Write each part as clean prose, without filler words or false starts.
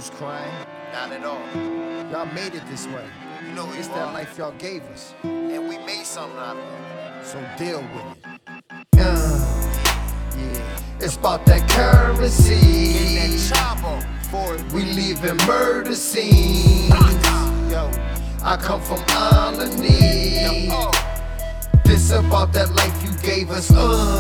who's crying. Not at all. Y'all made it this way. You know It's that life y'all gave us. And we made something out of it. So deal with it. Yeah. It's about that currency. Get that chopper for it. We leaving murder scenes. Yo, I come from Alany. This about that life you gave us.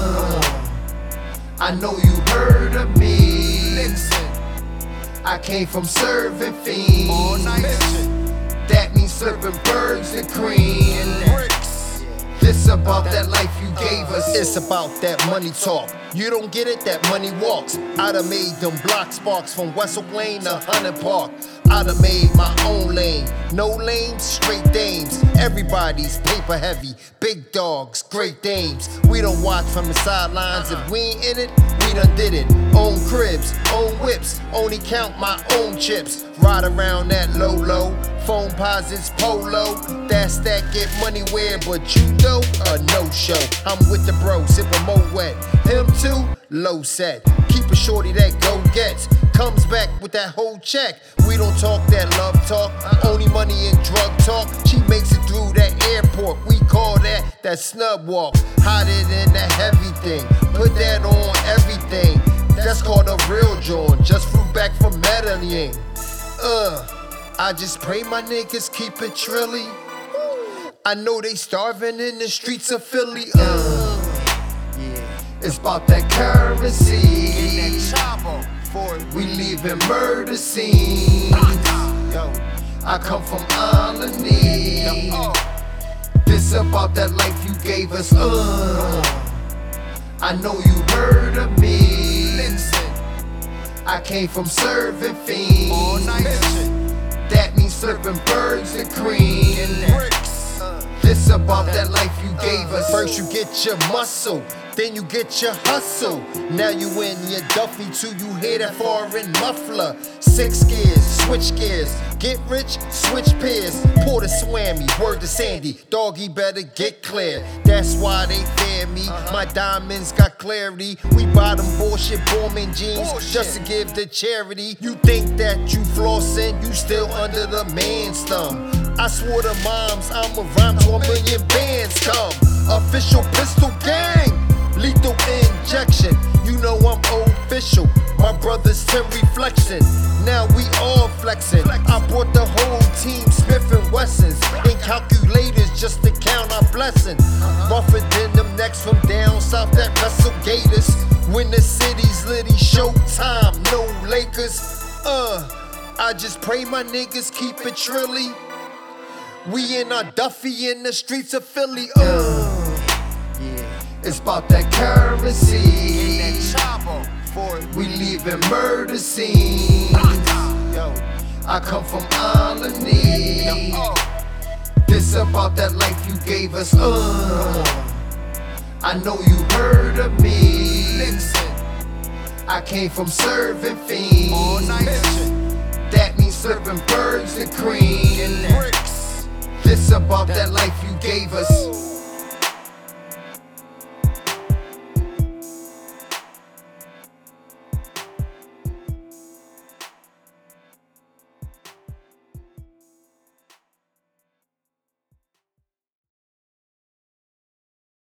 I know you heard of me. Listen. I came from serving fiends. All night. That means serving birds and cream. Bricks. This about that life you gave us. It's about that money talk. You don't get it, that money walks. I done made them block sparks from Wessel Lane to Hunter Park. I done made my own lane. No lanes, straight dames. Everybody's paper heavy. Big dogs, great dames. We don't watch from the sidelines. If we ain't in it, we done did it. Own cribs, own whips. Only count my own chips. Ride around that low. Phone posits, polo. That's that get money where, but you know, a no-show. I'm with the bro, sippin' more wet. Him too, low set. Keep a shorty that go gets. Comes back with that whole check. We don't talk that love talk, only money and drug talk. She makes it through that airport. We call that snub walk. Hotter than that heavy thing. Put that on everything. That's called a real joint. Just flew back from Medellin. I just pray my niggas keep it trilly. I know they starving in the streets of Philly. It's about that currency. Get that chopper for it. We leaving murder scenes. Yo, I come from Alany. This about that life you gave us. I know you heard of me. Listen. I came from serving fiends. All night. That means serving birds and cream. Bricks. This about that life you gave us. First you get your muscle, then you get your hustle. Now you in your Duffy till you hear that foreign muffler. 6 gears, switch gears. Get rich, switch pairs. Pour the swammy, word to Sandy. Doggy better get clear. That's why they fear me. My diamonds got clarity. We buy them bullshit booming jeans just to give to charity. You think that you flossing, you still under the man's thumb. I swore to moms I'ma rhyme to 1 million bands come. Official pistol gang, lethal injection. You know I'm official. My brother's 10 reflection. Now we all flexing. I brought the whole team Smith and Wessons and calculators just to count our blessings. Rougher than them necks from down south that wrestle Gators. When the city's litty, showtime, no Lakers. I just pray my niggas keep it trilly. We in our Duffy in the streets of Philly. It's about that currency. Get that chopper for it. We leaving murder scenes. Yo, I come from Alany. This about that life you gave us. I know you heard of me. Listen. I came from serving fiends. All night. That means serving birds and cream. Bricks. This about that life you gave us.